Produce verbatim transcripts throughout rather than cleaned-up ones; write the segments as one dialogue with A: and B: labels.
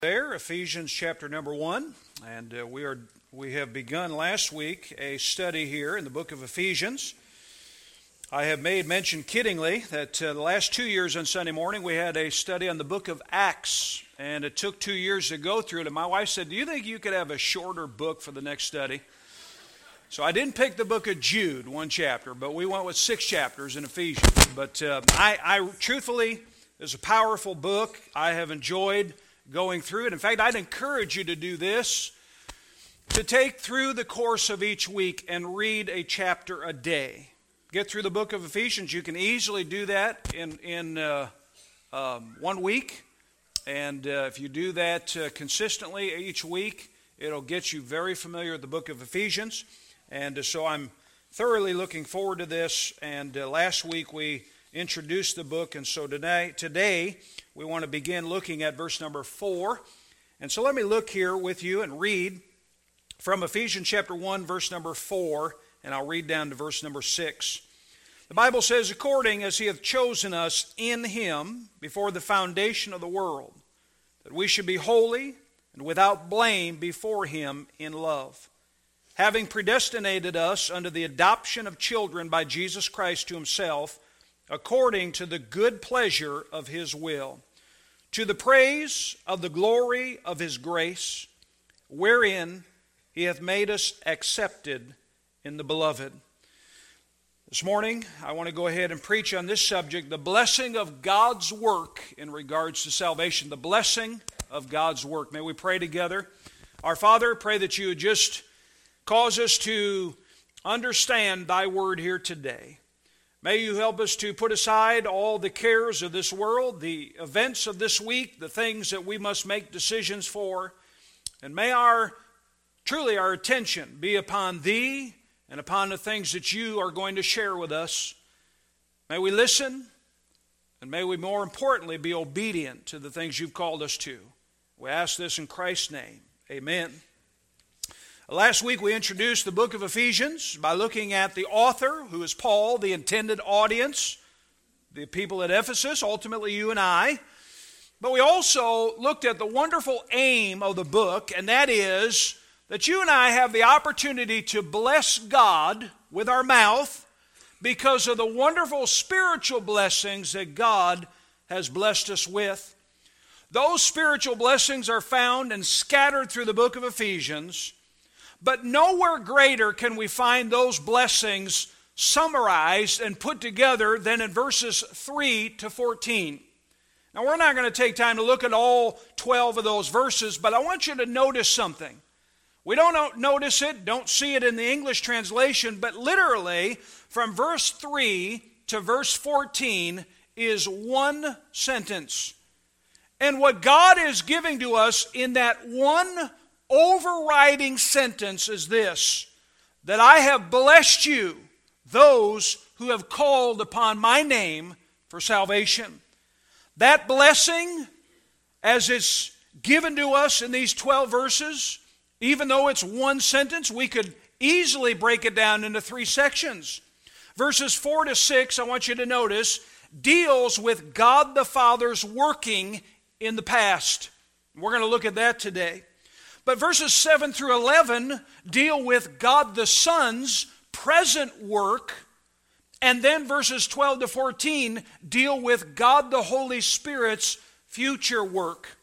A: There, Ephesians chapter number one, and uh, we are we have begun last week a study here in the book of Ephesians. I have made mention kiddingly that uh, the last two years on Sunday morning we had a study on the book of Acts, and it took two years to go through it. And my wife said, "Do you think you could have a shorter book for the next study?" So I didn't pick the book of Jude, one chapter, but we went with six chapters in Ephesians. But uh, I, I truthfully, it's a powerful book. I have enjoyed going through it. In fact, I'd encourage you to do this, to take through the course of each week and read a chapter a day. Get through the book of Ephesians. You can easily do that in, in uh, um, one week. And uh, if you do that uh, consistently each week, it'll get you very familiar with the book of Ephesians. And uh, so I'm thoroughly looking forward to this. And uh, last week we introduced the book, and so today, today we want to begin looking at verse number four. And so let me look here with you and read from Ephesians chapter one, verse number four, and I'll read down to verse number six. The Bible says, "According as he hath chosen us in him before the foundation of the world, that we should be holy and without blame before him in love, having predestinated us unto the adoption of children by Jesus Christ to himself, according to the good pleasure of his will, to the praise of the glory of his grace, wherein he hath made us accepted in the beloved." This morning, I want to go ahead and preach on this subject, the blessing of God's work in regards to salvation, the blessing of God's work. May we pray together. Our Father, pray that you would just cause us to understand thy word here today. May you help us to put aside all the cares of this world, the events of this week, the things that we must make decisions for. And may our, truly our attention be upon thee and upon the things that you are going to share with us. May we listen, and may we more importantly be obedient to the things you've called us to. We ask this in Christ's name. Amen. Last week we introduced the book of Ephesians by looking at the author, who is Paul, the intended audience, the people at Ephesus, ultimately you and I. But we also looked at the wonderful aim of the book, and that is that you and I have the opportunity to bless God with our mouth because of the wonderful spiritual blessings that God has blessed us with. Those spiritual blessings are found and scattered through the book of Ephesians. But nowhere greater can we find those blessings summarized and put together than in verses three to fourteen. Now, we're not going to take time to look at all twelve of those verses, but I want you to notice something. We don't notice it, don't see it in the English translation, but literally from verse three to verse fourteen is one sentence. And what God is giving to us in that one overriding sentence is this: that I have blessed you, those who have called upon my name for salvation. That blessing, as it's given to us in these twelve verses, even though it's one sentence, we could easily break it down into three sections. Verses four to six, I want you to notice, deals with God the Father's working in the past. We're going to look at that today. But verses seven through eleven deal with God the Son's present work. And then verses twelve to fourteen deal with God the Holy Spirit's future work.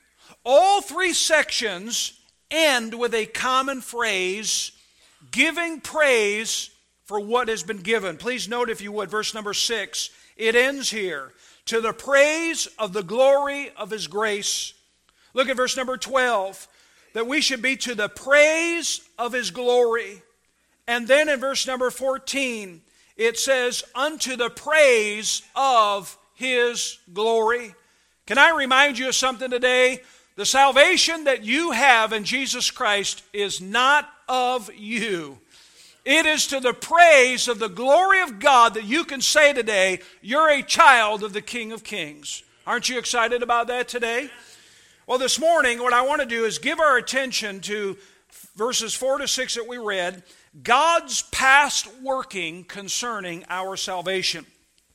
A: All three sections end with a common phrase, giving praise for what has been given. Please note, if you would, verse number six. It ends here, to the praise of the glory of his grace. Look at verse number twelve. That we should be to the praise of his glory. And then in verse number fourteen, it says, unto the praise of his glory. Can I remind you of something today? The salvation that you have in Jesus Christ is not of you. It is to the praise of the glory of God that you can say today, you're a child of the King of Kings. Aren't you excited about that today? Well, this morning, what I want to do is give our attention to verses four to six that we read, God's past working concerning our salvation.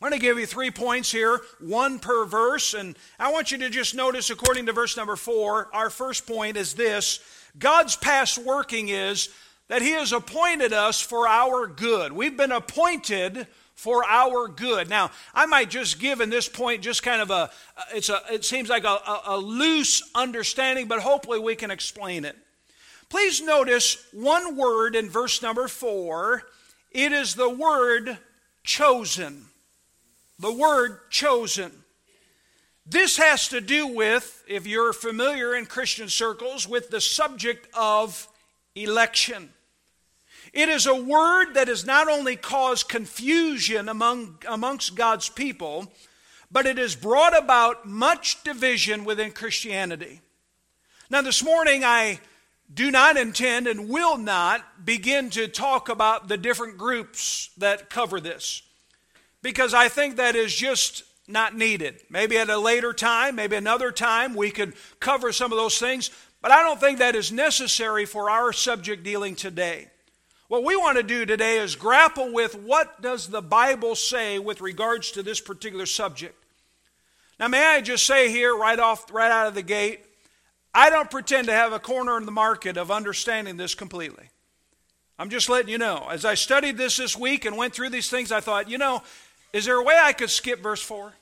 A: I'm going to give you three points here, one per verse, and I want you to just notice according to verse number four, our first point is this: God's past working is that He has appointed us for our good. We've been appointed for our good. Now, I might just give in this point just kind of a, it's a, it seems like a, a, a loose understanding, but hopefully we can explain it. Please notice one word in verse number four. It is the word chosen. The word chosen. This has to do with, if you're familiar in Christian circles, with the subject of election. It is a word that has not only caused confusion among, amongst God's people, but it has brought about much division within Christianity. Now this morning I do not intend and will not begin to talk about the different groups that cover this, because I think that is just not needed. Maybe at a later time, maybe another time, we could cover some of those things, but I don't think that is necessary for our subject dealing today. What we want to do today is grapple with what does the Bible say with regards to this particular subject. Now may I just say here right off, right out of the gate, I don't pretend to have a corner in the market of understanding this completely. I'm just letting you know. As I studied this this week and went through these things, I thought, you know, is there a way I could skip verse four?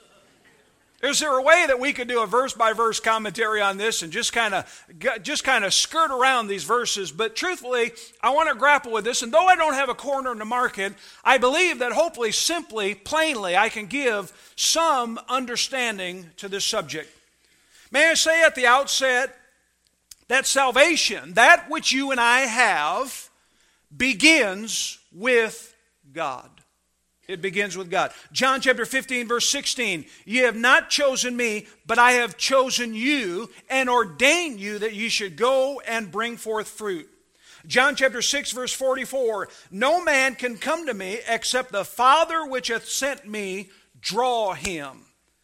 A: Is there a way that we could do a verse-by-verse commentary on this and just kind of just kind of skirt around these verses? But truthfully, I want to grapple with this. And though I don't have a corner in the market, I believe that hopefully, simply, plainly, I can give some understanding to this subject. May I say at the outset that salvation, that which you and I have, begins with God. It begins with God. John chapter fifteen, verse sixteen, "Ye have not chosen me, but I have chosen you and ordained you that ye should go and bring forth fruit." John chapter six, verse forty-four, "No man can come to me except the Father which hath sent me draw him."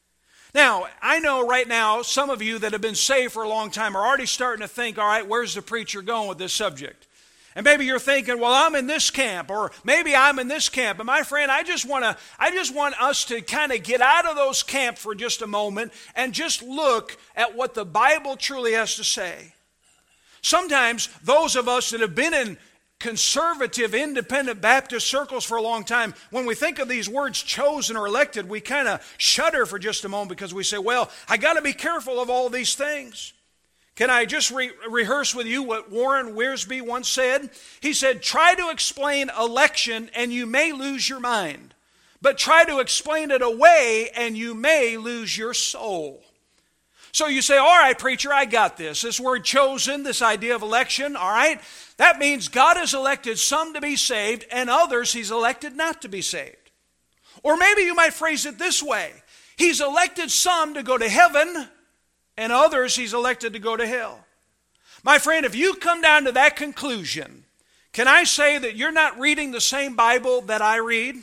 A: Now, I know right now some of you that have been saved for a long time are already starting to think, all right, where's the preacher going with this subject? And maybe you're thinking, well, I'm in this camp, or maybe I'm in this camp. And my friend, I just want to, I just want us to kind of get out of those camps for just a moment and just look at what the Bible truly has to say. Sometimes those of us that have been in conservative, independent Baptist circles for a long time, when we think of these words chosen or elected, we kind of shudder for just a moment because we say, well, I got to be careful of all these things. Can I just re- rehearse with you what Warren Wiersbe once said? He said, try to explain election and you may lose your mind, but try to explain it away and you may lose your soul. So you say, all right, preacher, I got this. This word chosen, this idea of election, all right? That means God has elected some to be saved and others He's elected not to be saved. Or maybe you might phrase it this way. He's elected some to go to heaven and others He's elected to go to hell. My friend, if you come down to that conclusion, can I say that you're not reading the same Bible that I read?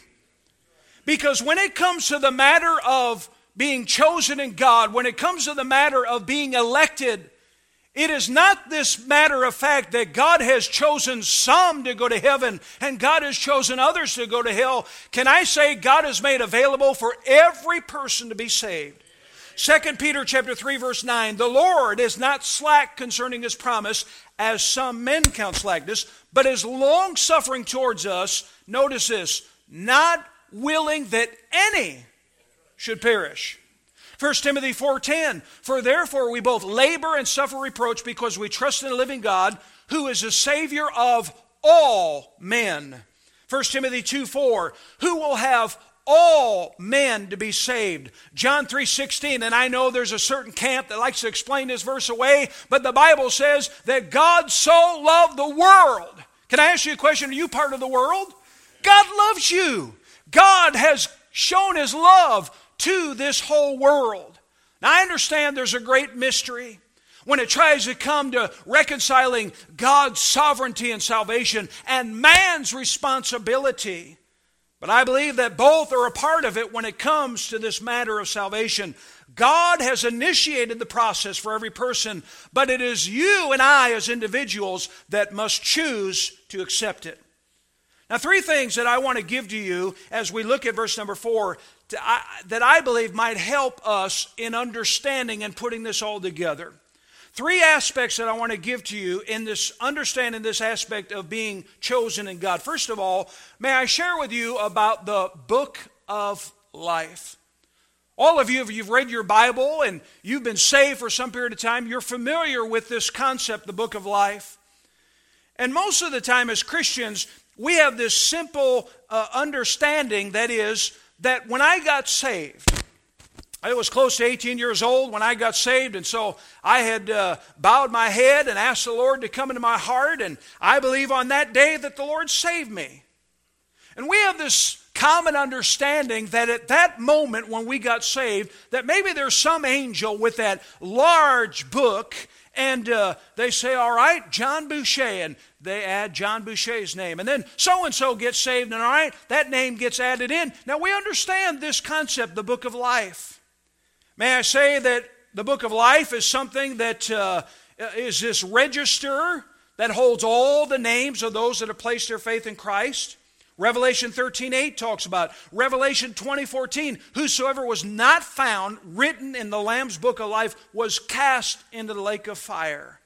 A: Because when it comes to the matter of being chosen in God, when it comes to the matter of being elected, it is not this matter of fact that God has chosen some to go to heaven and God has chosen others to go to hell. Can I say God has made available for every person to be saved? Second Peter chapter three, verse nine, "The Lord is not slack concerning His promise, as some men count slackness, but is long-suffering towards us," notice this, "not willing that any should perish." First Timothy four ten, "For therefore we both labor and suffer reproach because we trust in the living God, who is the Savior of all men." First Timothy two four, "Who will have all men to be saved." John three sixteen, and I know there's a certain camp that likes to explain this verse away, but the Bible says that God so loved the world. Can I ask you a question? Are you part of the world? God loves you. God has shown His love to this whole world. Now I understand there's a great mystery when it tries to come to reconciling God's sovereignty and salvation and man's responsibility. But I believe that both are a part of it when it comes to this matter of salvation. God has initiated the process for every person, but it is you and I as individuals that must choose to accept it. Now, three things that I want to give to you as we look at verse number four to, I, that I believe might help us in understanding and putting this all together. Three aspects that I want to give to you in this understanding this aspect of being chosen in God. First of all, may I share with you about the book of life. All of you, if you've read your Bible and you've been saved for some period of time, you're familiar with this concept, the book of life. And most of the time as Christians, we have this simple uh, understanding, that is, that when I got saved, I was close to eighteen years old when I got saved, and so I had uh, bowed my head and asked the Lord to come into my heart, and I believe on that day that the Lord saved me. And we have this common understanding that at that moment when we got saved, that maybe there's some angel with that large book, and uh, they say, all right, John Boucher, and they add John Boucher's name. And then so-and-so gets saved, and all right, that name gets added in. Now we understand this concept, the book of life. May I say that the book of life is something that uh, is this register that holds all the names of those that have placed their faith in Christ. Revelation thirteen eight talks about. Revelation twenty fourteen, whosoever was not found written in the Lamb's book of life was cast into the lake of fire.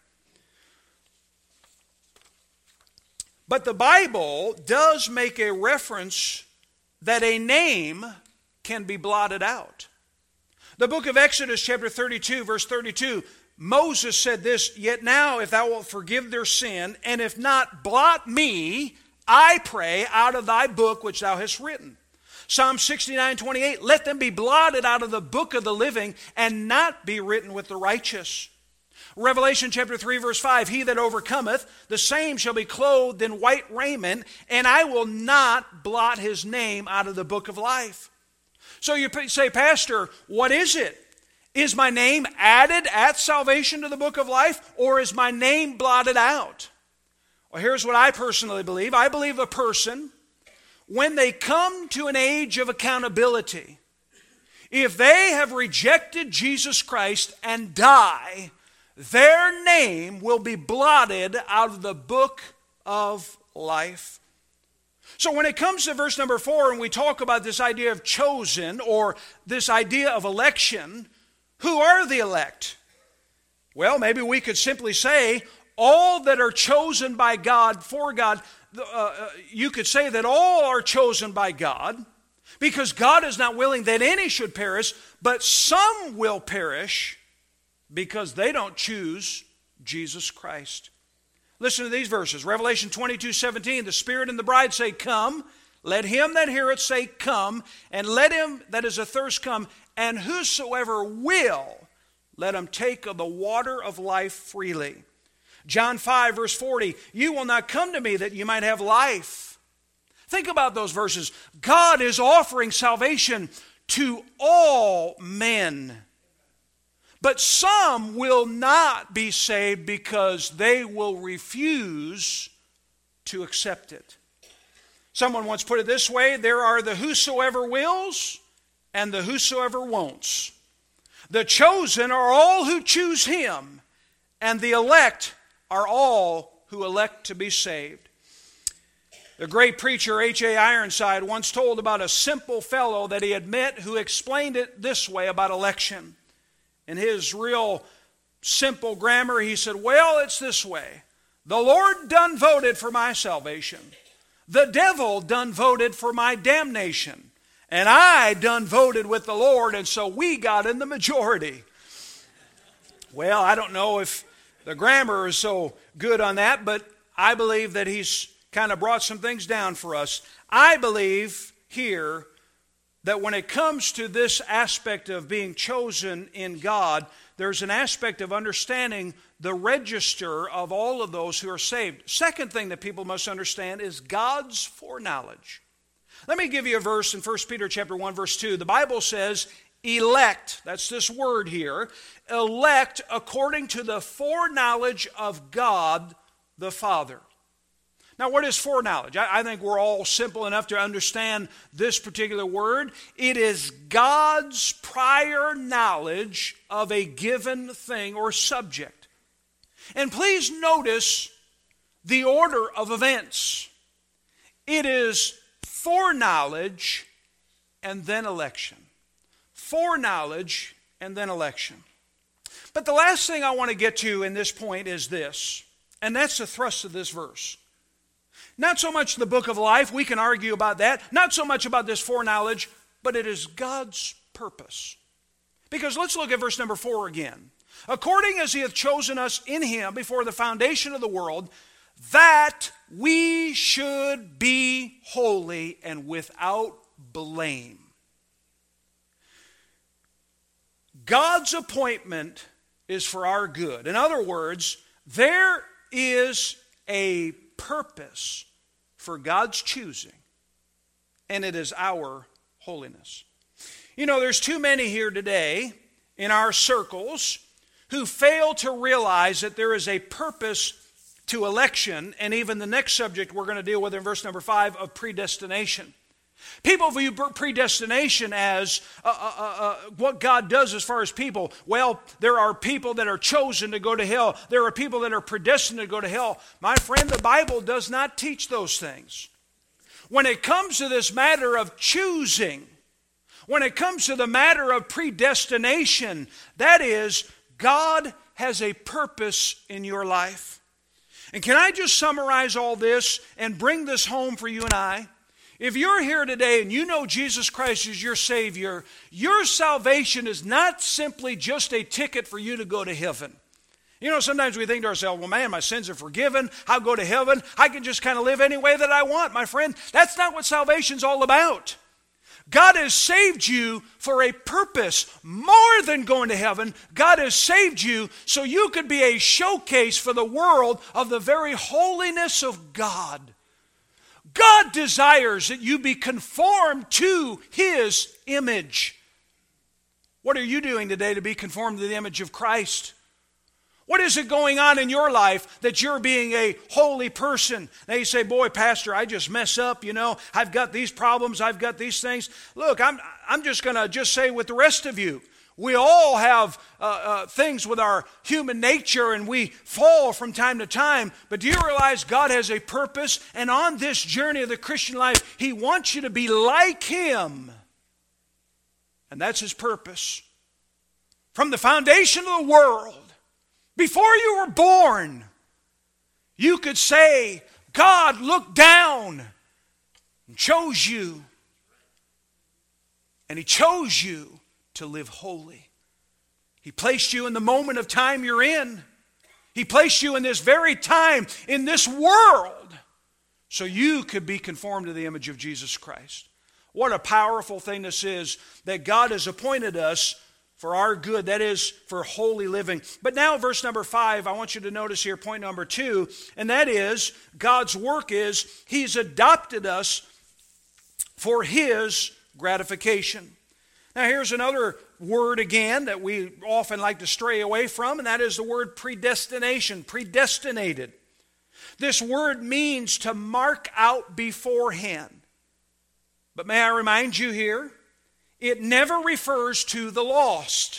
A: But the Bible does make a reference that a name can be blotted out. The book of Exodus chapter thirty-two, verse thirty-two, Moses said this, yet now if thou wilt forgive their sin, and if not, blot me, I pray, out of thy book which thou hast written. Psalm sixty-nine twenty-eight, let them be blotted out of the book of the living, and not be written with the righteous. Revelation chapter three, verse five, he that overcometh, the same shall be clothed in white raiment, and I will not blot his name out of the book of life. So you say, Pastor, what is it? Is my name added at salvation to the book of life, or is my name blotted out? Well, here's what I personally believe. I believe a person, when they come to an age of accountability, if they have rejected Jesus Christ and die, their name will be blotted out of the book of life. So when it comes to verse number four, and we talk about this idea of chosen, or this idea of election, who are the elect? Well, maybe we could simply say, all that are chosen by God, for God, uh, you could say that all are chosen by God, because God is not willing that any should perish, but some will perish because they don't choose Jesus Christ. Listen to these verses. Revelation twenty-two seventeen, the Spirit and the bride say, come. Let him that heareth say, come. And let him that is athirst come. And whosoever will, let him take of the water of life freely. John five, verse forty, you will not come to me that you might have life. Think about those verses. God is offering salvation to all men. But some will not be saved because they will refuse to accept it. Someone once put it this way, there are the whosoever wills and the whosoever won'ts. The chosen are all who choose him, and the elect are all who elect to be saved. The great preacher H A Ironside once told about a simple fellow that he had met who explained it this way about election. In his real simple grammar, he said, well, it's this way. The Lord done voted for my salvation. The devil done voted for my damnation. And I done voted with the Lord, and so we got in the majority. Well, I don't know if the grammar is so good on that, but I believe that he's kind of brought some things down for us. I believe here that when it comes to this aspect of being chosen in God, there's an aspect of understanding the register of all of those who are saved. Second thing that people must understand is God's foreknowledge. Let me give you a verse in First Peter chapter one, verse two. The Bible says, elect, that's this word here, elect according to the foreknowledge of God the Father. Now, what is foreknowledge? I, I think we're all simple enough to understand this particular word. It is God's prior knowledge of a given thing or subject. And please notice the order of events. It is foreknowledge and then election. Foreknowledge and then election. But the last thing I want to get to in this point is this, and that's the thrust of this verse. Not so much the book of life, we can argue about that. Not so much about this foreknowledge, but it is God's purpose. Because let's look at verse number four again. According as he hath chosen us in him before the foundation of the world, that we should be holy and without blame. God's appointment is for our good. In other words, there is a purpose for God's choosing, and it is our holiness. You know, there's too many here today in our circles who fail to realize that there is a purpose to election, and even the next subject we're going to deal with in verse number five of predestination. People view predestination as uh, uh, uh, what God does as far as people. Well, there are people that are chosen to go to hell. There are people that are predestined to go to hell. My friend, the Bible does not teach those things. When it comes to this matter of choosing, when it comes to the matter of predestination, that is, God has a purpose in your life. And can I just summarize all this and bring this home for you and I? If you're here today and you know Jesus Christ is your Savior, your salvation is not simply just a ticket for you to go to heaven. You know, sometimes we think to ourselves, well, man, my sins are forgiven. I'll go to heaven. I can just kind of live any way that I want. My friend, that's not what salvation's all about. God has saved you for a purpose more than going to heaven. God has saved you so you could be a showcase for the world of the very holiness of God. God desires that you be conformed to His image. What are you doing today to be conformed to the image of Christ? What is it going on in your life that you're being a holy person? Now you say, boy, Pastor, I just mess up, you know. I've got these problems, I've got these things. Look, I'm, I'm just going to just say with the rest of you, we all have uh, uh, things with our human nature and we fall from time to time. But do you realize God has a purpose? And on this journey of the Christian life, He wants you to be like Him. And that's His purpose. From the foundation of the world, before you were born, you could say, God looked down and chose you. And He chose you to live holy. He placed you in the moment of time you're in. He placed you in this very time, in this world, so you could be conformed to the image of Jesus Christ. What a powerful thing this is, that God has appointed us for our good, that is, for holy living. But now verse number five, I want you to notice here point number two, and that is, God's work is, He's adopted us for His gratification. Now here's another word again that we often like to stray away from, and that is the word predestination, predestinated. This word means to mark out beforehand. But may I remind you here, it never refers to the lost.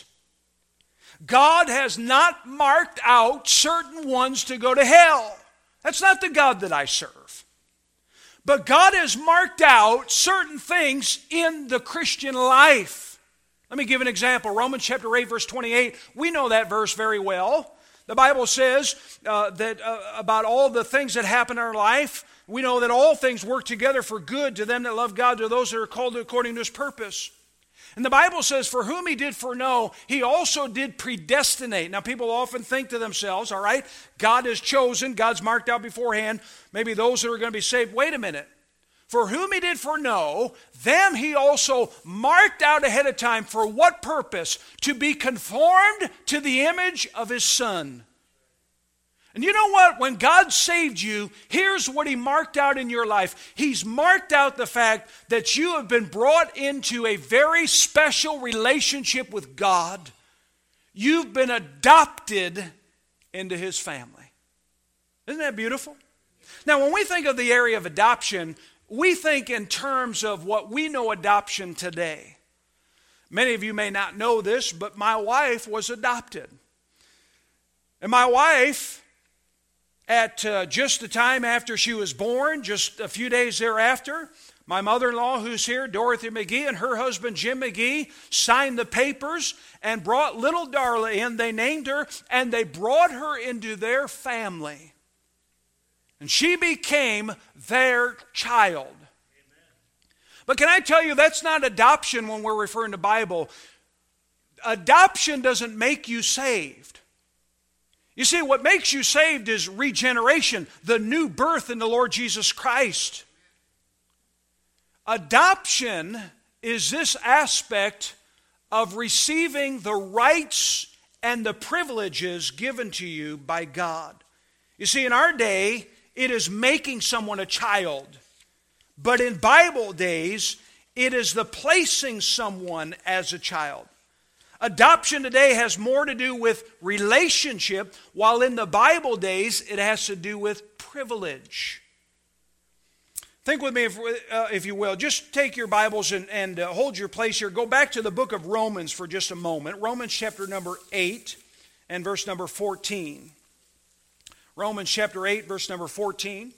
A: God has not marked out certain ones to go to hell. That's not the God that I serve. But God has marked out certain things in the Christian life. Let me give an example. Romans chapter eight, verse twenty-eight. We know that verse very well. The Bible says uh, that uh, about all the things that happen in our life, we know that all things work together for good to them that love God, to those that are called according to His purpose. And the Bible says, for whom He did foreknow, He also did predestinate. Now people often think to themselves, all right, God has chosen, God's marked out beforehand, maybe those that are going to be saved. Wait a minute. For whom He did foreknow, them He also marked out ahead of time. For what purpose? To be conformed to the image of His Son. And you know what? When God saved you, here's what He marked out in your life. He's marked out the fact that you have been brought into a very special relationship with God. You've been adopted into His family. Isn't that beautiful? Now, when we think of the area of adoption, we think in terms of what we know adoption today. Many of you may not know this, but my wife was adopted. And my wife at uh, just the time after she was born, just a few days thereafter, my mother-in-law, who's here, Dorothy McGee, and her husband, Jim McGee, signed the papers and brought little Darla in. They named her, and they brought her into their family. And she became their child. But can I tell you, that's not adoption when we're referring to Bible. Adoption doesn't make you saved. You see, what makes you saved is regeneration, the new birth in the Lord Jesus Christ. Adoption is this aspect of receiving the rights and the privileges given to you by God. You see, in our day, it is making someone a child. But in Bible days, it is the placing someone as a child. Adoption today has more to do with relationship, while in the Bible days, it has to do with privilege. Think with me, if, uh, if you will. Just take your Bibles and, and uh, hold your place here. Go back to the book of Romans for just a moment. Romans chapter number eight and verse number fourteen. Romans chapter eight, verse number fourteen.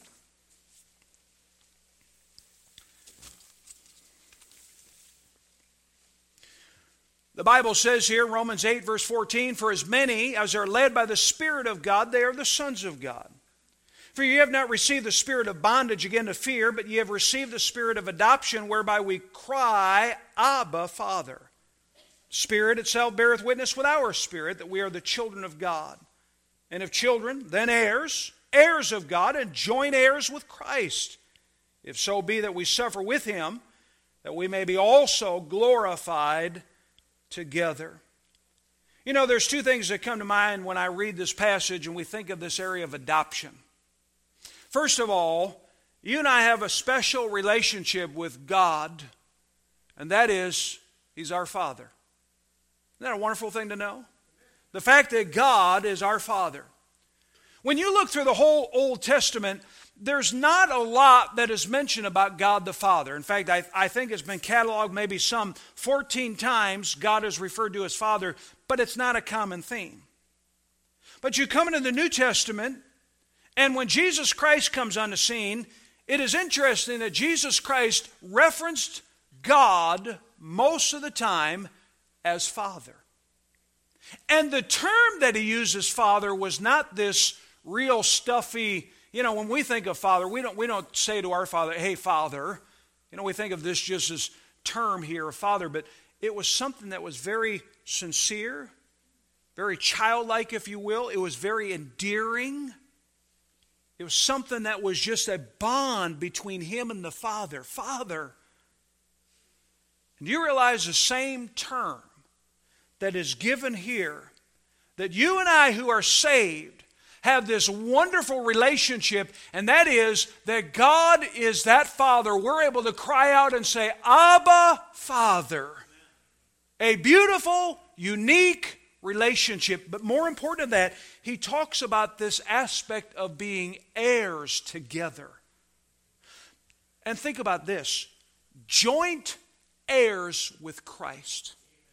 A: The Bible says here, Romans eight, verse fourteen, "For as many as are led by the Spirit of God, they are the sons of God. For ye have not received the spirit of bondage again to fear, but ye have received the spirit of adoption, whereby we cry, Abba, Father. Spirit itself beareth witness with our spirit that we are the children of God. And if children, then heirs, heirs of God, and joint heirs with Christ. If so be that we suffer with him, that we may be also glorified together." You know, there's two things that come to mind when I read this passage and we think of this area of adoption. First of all, you and I have a special relationship with God, and that is, he's our Father. Isn't that a wonderful thing to know? The fact that God is our Father. When you look through the whole Old Testament, there's not a lot that is mentioned about God the Father. In fact, I, I think it's been cataloged maybe some fourteen times God is referred to as Father, but it's not a common theme. But you come into the New Testament, and when Jesus Christ comes on the scene, it is interesting that Jesus Christ referenced God most of the time as Father. And the term that he uses, Father, was not this real stuffy, you know, when we think of Father, we don't, we don't say to our Father, "Hey, Father." You know, we think of this just as term here of Father, but it was something that was very sincere, very childlike, if you will. It was very endearing. It was something that was just a bond between him and the Father. Father. And you realize the same term that is given here, that you and I who are saved have this wonderful relationship, and that is that God is that Father. We're able to cry out and say, Abba, Father. A beautiful, unique relationship. But more important than that, he talks about this aspect of being heirs together. And think about this, joint heirs with Christ.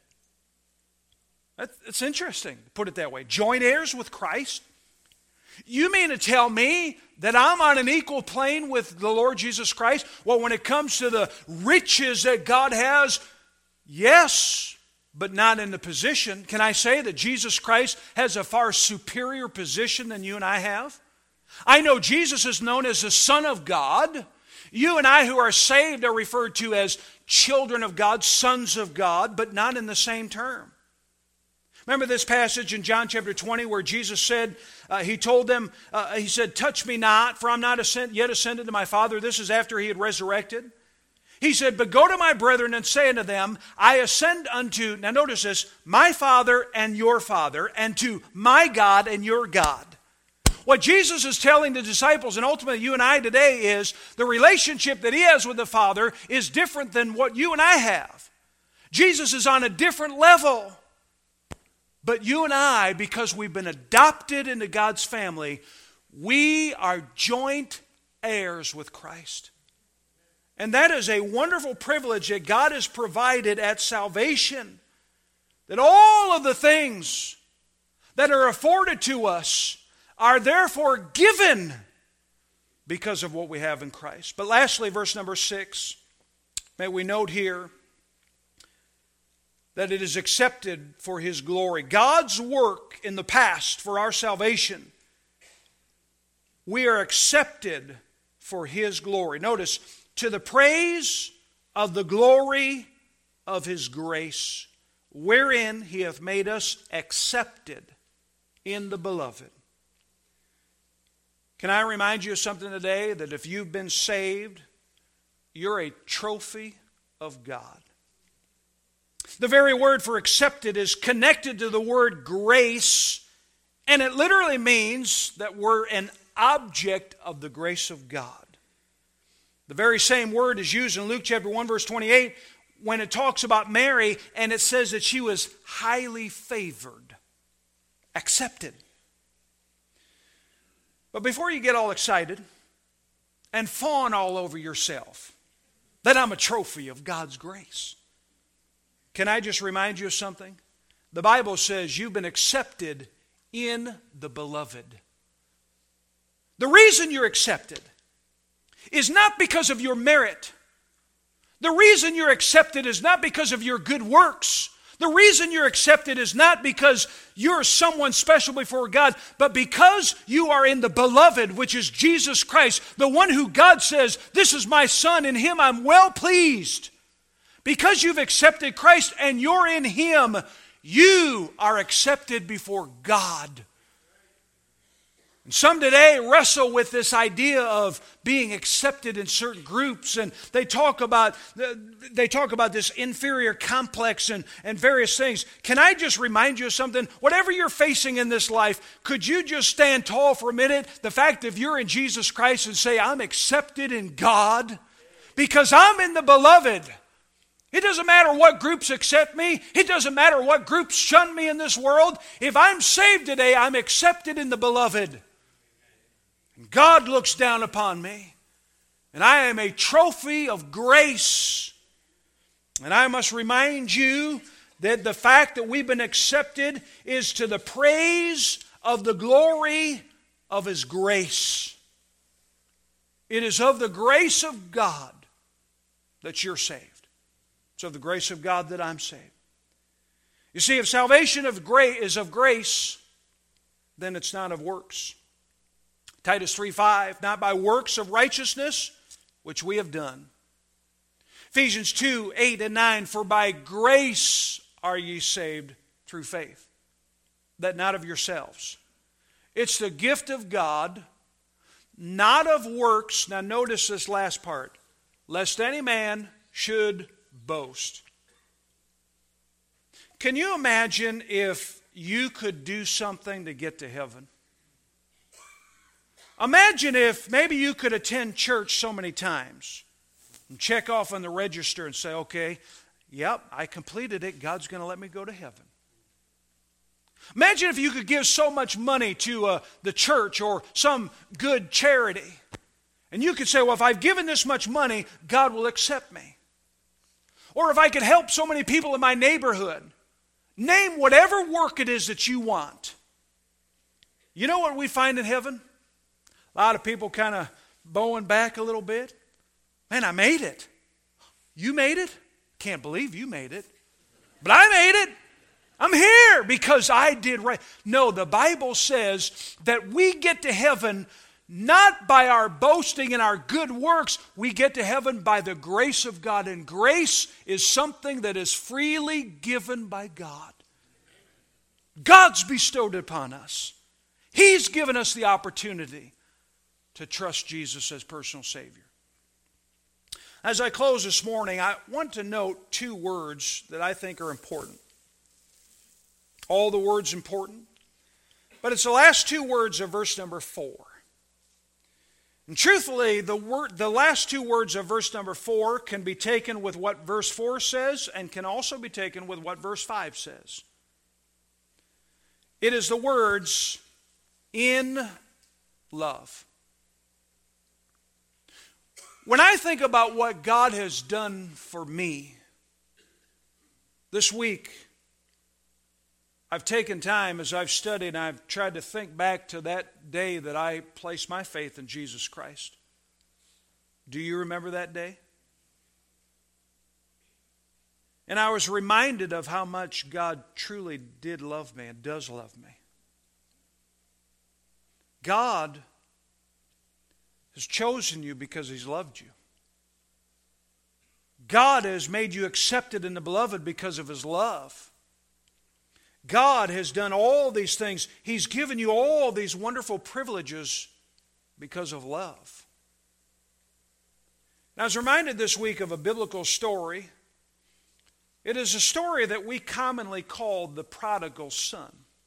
A: It's interesting to put it that way. Joint heirs with Christ? You mean to tell me that I'm on an equal plane with the Lord Jesus Christ? Well, when it comes to the riches that God has, yes, but not in the position. Can I say that Jesus Christ has a far superior position than you and I have? I know Jesus is known as the Son of God. You and I who are saved are referred to as children of God, sons of God, but not in the same term. Remember this passage in John chapter twenty where Jesus said, uh, he told them, uh, he said, "Touch me not, for I'm not ascend- yet ascended to my Father." This is after he had resurrected. He said, "But go to my brethren and say unto them, I ascend unto," now notice this, "my Father and your Father, and to my God and your God." What Jesus is telling the disciples, and ultimately you and I today, is the relationship that he has with the Father is different than what you and I have. Jesus is on a different level. But you and I, because we've been adopted into God's family, we are joint heirs with Christ. And that is a wonderful privilege that God has provided at salvation. That all of the things that are afforded to us are therefore given because of what we have in Christ. But lastly, verse number six, may we note here that it is accepted for His glory. God's work in the past for our salvation, we are accepted for His glory. Notice, to the praise of the glory of His grace, wherein He hath made us accepted in the Beloved. Can I remind you of something today? That if you've been saved, you're a trophy of God. The very word for accepted is connected to the word grace, and it literally means that we're an object of the grace of God. The very same word is used in Luke chapter one, verse twenty-eight, when it talks about Mary, and it says that she was highly favored, accepted. But before you get all excited and fawn all over yourself that I'm a trophy of God's grace, can I just remind you of something? The Bible says you've been accepted in the Beloved. The reason you're accepted is not because of your merit. The reason you're accepted is not because of your good works. The reason you're accepted is not because you're someone special before God, but because you are in the Beloved, which is Jesus Christ, the one who God says, this is my Son, in Him I'm well pleased. Because you've accepted Christ and you're in Him, you are accepted before God. And some today wrestle with this idea of being accepted in certain groups, and they talk about they talk about this inferior complex and, and various things. Can I just remind you of something? Whatever you're facing in this life, could you just stand tall for a minute? The fact that you're in Jesus Christ and say, I'm accepted in God because I'm in the Beloved. It doesn't matter what groups accept me. It doesn't matter what groups shun me in this world. If I'm saved today, I'm accepted in the Beloved. And God looks down upon me, and I am a trophy of grace. And I must remind you that the fact that we've been accepted is to the praise of the glory of His grace. It is of the grace of God that you're saved. It's of the grace of God that I'm saved. You see, if salvation of grace is of grace, then it's not of works. Titus three five, not by works of righteousness, which we have done. Ephesians two eight and nine, for by grace are ye saved through faith, that not of yourselves. It's the gift of God, not of works. Now notice this last part. Lest any man should boast. Can you imagine if you could do something to get to heaven? Imagine if maybe you could attend church so many times and check off on the register and say, okay, yep, I completed it. God's going to let me go to heaven. Imagine if you could give so much money to uh, the church or some good charity. And you could say, well, if I've given this much money, God will accept me. Or if I could help so many people in my neighborhood. Name whatever work it is that you want. You know what we find in heaven? A lot of people kind of bowing back a little bit. Man, I made it. You made it? Can't believe you made it. But I made it. I'm here because I did right. No, the Bible says that we get to heaven not by our boasting and our good works. We get to heaven by the grace of God. And grace is something that is freely given by God. God's bestowed it upon us. He's given us the opportunity to trust Jesus as personal Savior. As I close this morning, I want to note two words that I think are important. All the words important, but it's the last two words of verse number four. And truthfully, the word, the last two words of verse number four can be taken with what verse four says and can also be taken with what verse five says. It is the words, in love. When I think about what God has done for me this week, I've taken time as I've studied and I've tried to think back to that day that I placed my faith in Jesus Christ. Do you remember that day? And I was reminded of how much God truly did love me and does love me. God has chosen you because He's loved you. God has made you accepted in the beloved because of His love. God has done all these things. He's given you all these wonderful privileges because of love. And I was reminded this week of a biblical story. It is a story that we commonly call the prodigal son.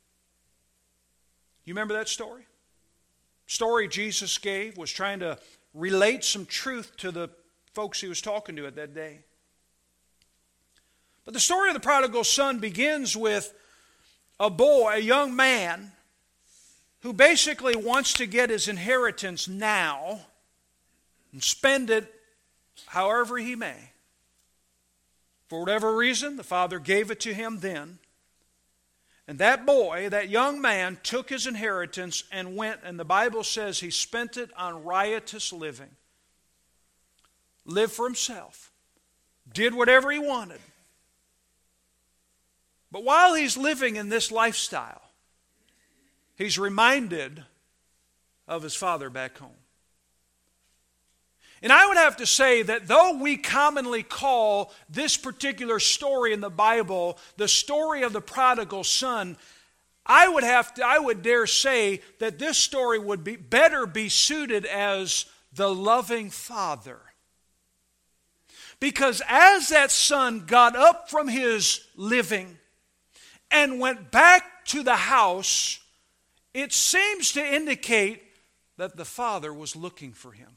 A: You remember that story? Story Jesus gave was trying to relate some truth to the folks He was talking to at that day. But the story of the prodigal son begins with a boy, a young man, who basically wants to get his inheritance now and spend it however he may. For whatever reason, the father gave it to him then. And that boy, that young man, took his inheritance and went, and the Bible says he spent it on riotous living. Lived for himself. Did whatever he wanted. But while he's living in this lifestyle, he's reminded of his father back home. And I would have to say that though we commonly call this particular story in the Bible the story of the prodigal son, I would have to, I would dare say that this story would be better be suited as the loving father. Because as that son got up from his living and went back to the house, it seems to indicate that the father was looking for him.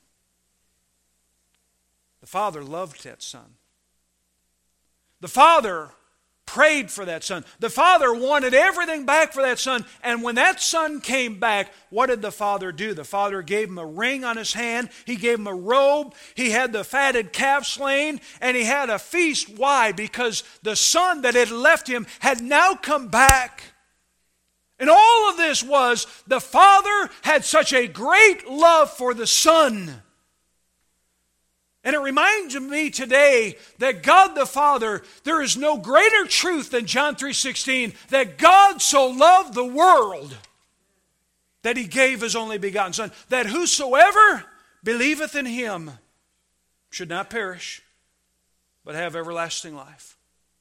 A: The father loved that son. The father prayed for that son. The father wanted everything back for that son. And when that son came back, what did the father do? The father gave him a ring on his hand. He gave him a robe. He had the fatted calf slain. And he had a feast. Why? Because the son that had left him had now come back. And all of this was the father had such a great love for the son. And it reminds me today that God the Father, there is no greater truth than John three sixteen, that God so loved the world that He gave His only begotten Son, that whosoever believeth in Him should not perish, but have everlasting life.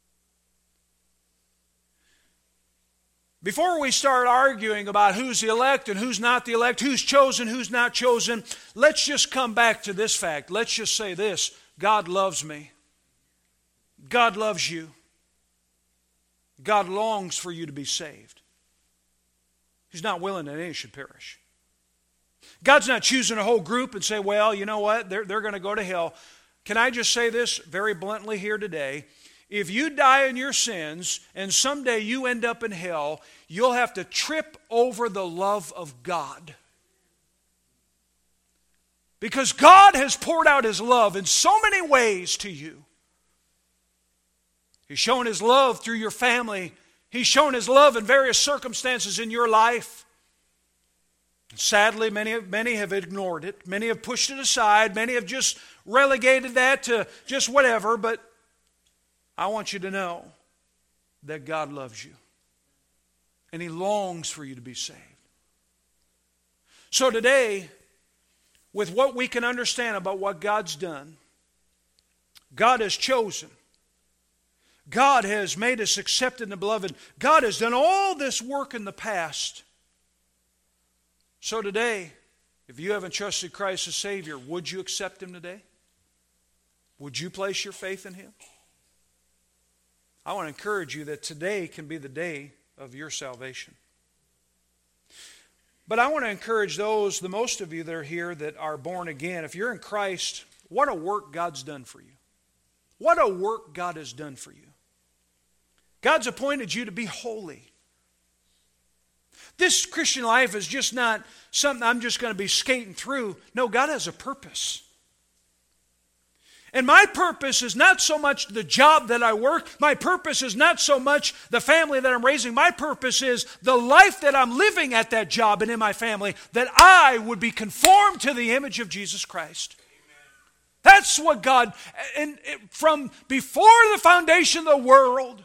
A: Before we start arguing about who's the elect and who's not the elect, who's chosen, who's not chosen, let's just come back to this fact. Let's just say this: God loves me. God loves you. God longs for you to be saved. He's not willing that any should perish. God's not choosing a whole group and say, well, you know what, they're, they're going to go to hell. Can I just say this very bluntly here today? If you die in your sins and someday you end up in hell, you'll have to trip over the love of God. Because God has poured out His love in so many ways to you. He's shown His love through your family. He's shown His love in various circumstances in your life. Sadly, many, many have ignored it. Many have pushed it aside. Many have just relegated that to just whatever, but I want you to know that God loves you. And He longs for you to be saved. So today, with what we can understand about what God's done, God has chosen. God has made us accepted in the beloved. God has done all this work in the past. So today, if you haven't trusted Christ as Savior, would you accept Him today? Would you place your faith in Him? I want to encourage you that today can be the day of your salvation. But I want to encourage those, the most of you that are here that are born again, if you're in Christ, what a work God's done for you. What a work God has done for you. God's appointed you to be holy. This Christian life is just not something I'm just going to be skating through. No, God has a purpose. And my purpose is not so much the job that I work. My purpose is not so much the family that I'm raising. My purpose is the life that I'm living at that job and in my family, that I would be conformed to the image of Jesus Christ. That's what God, and from before the foundation of the world,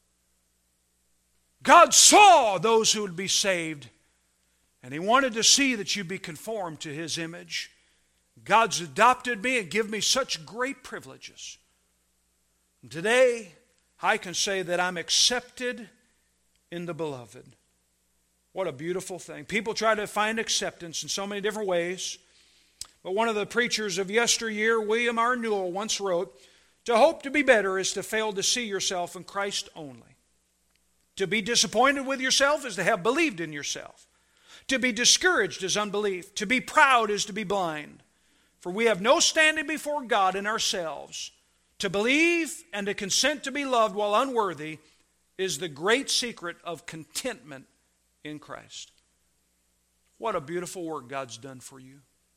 A: God saw those who would be saved, and He wanted to see that you be conformed to His image. God's adopted me and given me such great privileges. And today, I can say that I'm accepted in the Beloved. What a beautiful thing. People try to find acceptance in so many different ways. But one of the preachers of yesteryear, William R. Newell, once wrote, "To hope to be better is to fail to see yourself in Christ only. To be disappointed with yourself is to have believed in yourself. To be discouraged is unbelief. To be proud is to be blind. For we have no standing before God in ourselves. To believe and to consent to be loved while unworthy is the great secret of contentment in Christ." What a beautiful work God's done for you.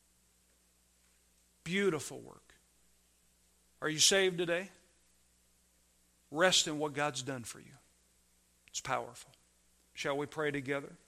A: Beautiful work. Are you saved today? Rest in what God's done for you. It's powerful. Shall we pray together?